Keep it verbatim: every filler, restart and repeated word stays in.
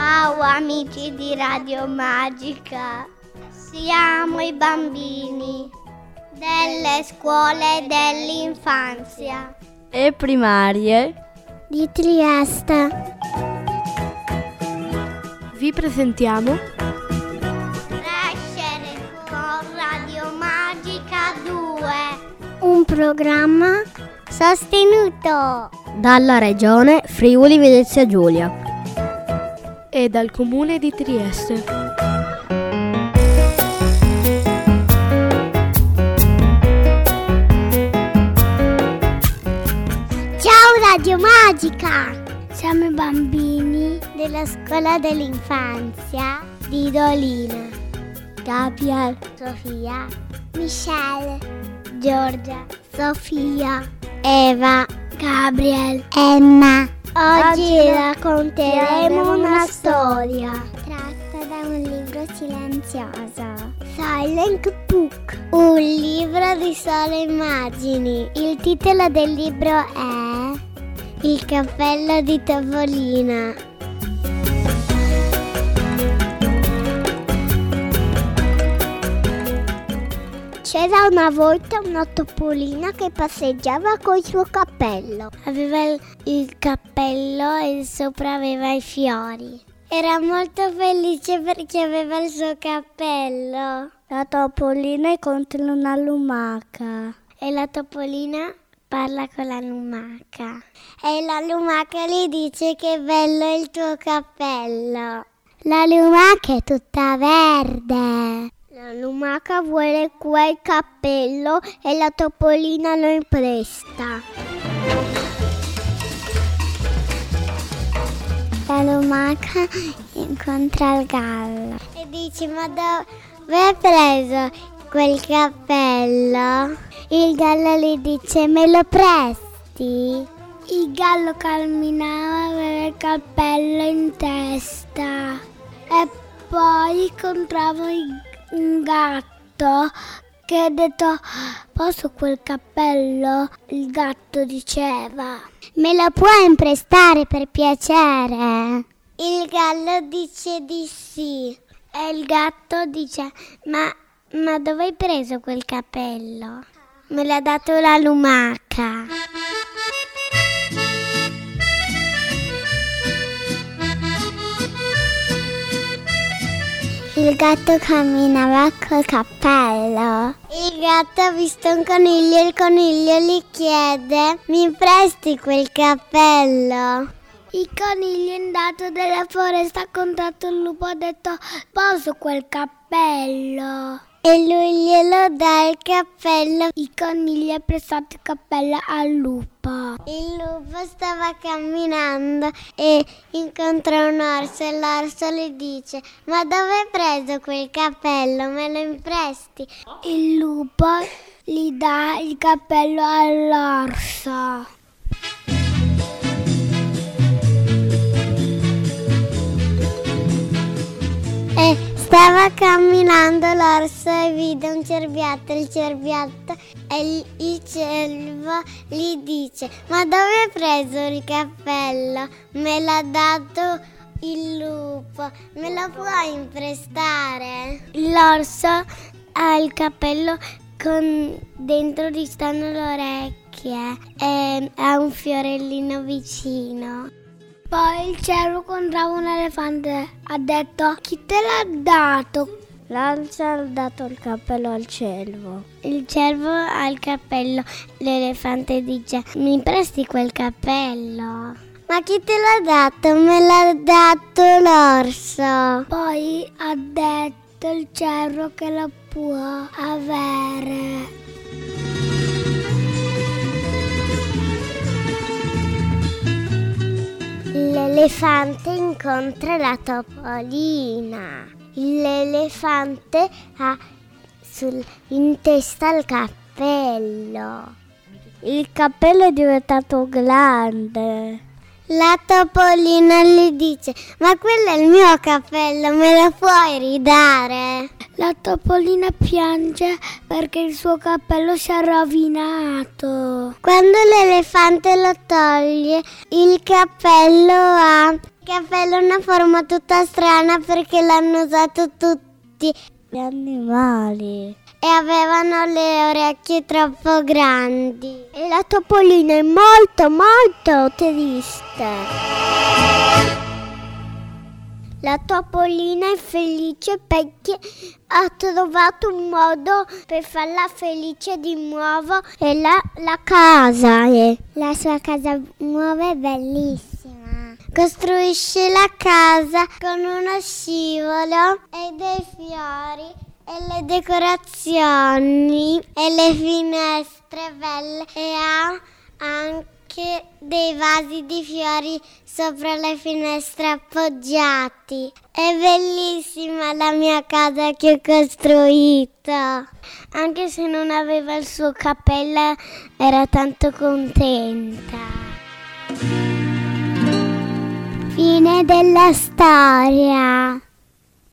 Ciao amici di Radio Magica, siamo i bambini delle scuole dell'infanzia e primarie di Trieste. Vi presentiamo Crescere con Radio Magica due, un programma sostenuto dalla Regione Friuli Venezia Giulia e dal Comune di Trieste. Ciao Radio Magica! Siamo i bambini della scuola dell'infanzia di Dolina. Gabriel, Sofia, Michelle, Giorgia, Sofia, Eva, Gabriel, Emma. Oggi racconteremo una storia tratta da un libro silenzioso, Silent Book, un libro di sole immagini. Il titolo del libro è Il cappello di Topolina. C'era una volta una topolina che passeggiava col suo cappello. Aveva il, il cappello e sopra aveva i fiori. Era molto felice perché aveva il suo cappello. La topolina incontra una lumaca e la topolina parla con la lumaca. E la lumaca gli dice che bello è il tuo cappello. La lumaca è tutta verde. La lumaca vuole quel cappello e la topolina lo impresta. La lumaca incontra il gallo e dice: ma dove hai preso quel cappello? Il gallo gli dice: me lo presti? Il gallo camminava, aveva il cappello in testa e poi incontrava il un gatto che ha detto: posso quel cappello? Il gatto diceva: me lo puoi imprestare per piacere? Il gallo dice di sì e il gatto dice: ma, ma dove hai preso quel cappello? Me l'ha dato la lumaca. Il gatto camminava col cappello. Il gatto ha visto un coniglio e il coniglio gli chiede: mi presti quel cappello? Il coniglio è andato nella foresta, ha incontrato il lupo, ha detto: posso quel cappello? E lui glielo dà il cappello. Il coniglio ha prestato il cappello al lupo. Il lupo stava camminando e incontra un orso e l'orso gli dice: ma dove hai preso quel cappello? Me lo impresti? Il lupo gli dà il cappello all'orso. E stava camminando l'orso e vide un cerbiatto, il cerbiatto e il cervo gli dice: ma dove hai preso il cappello? Me l'ha dato il lupo, me lo puoi imprestare? L'orso ha il cappello con dentro gli stanno le orecchie e ha un fiorellino vicino. Poi il cervo incontrava un elefante, ha detto: chi te l'ha dato? L'orso ha dato il cappello al cervo. Il cervo ha il cappello, l'elefante dice: mi presti quel cappello? Ma chi te l'ha dato? Me l'ha dato l'orso. Poi ha detto il cervo che lo può avere. L'elefante incontra la topolina. L'elefante ha sul, in testa il cappello. Il cappello è diventato grande. La topolina gli dice: ma quello è il mio cappello, me lo puoi ridare? La topolina piange perché il suo cappello si è rovinato. Quando l'elefante lo toglie, il cappello ha cappello ha una forma tutta strana perché l'hanno usato tutti gli animali e avevano le orecchie troppo grandi. E la topolina è molto molto triste. La topolina è felice perché ha trovato un modo per farla felice di nuovo e la, la casa è. La sua casa nuova è bellissima. Costruisce la casa con uno scivolo e dei fiori e le decorazioni e le finestre belle e ha anche dei vasi di fiori sopra le finestre appoggiati. È bellissima la mia casa che ho costruito. Anche se non aveva il suo cappello, era tanto contenta. Fine della storia.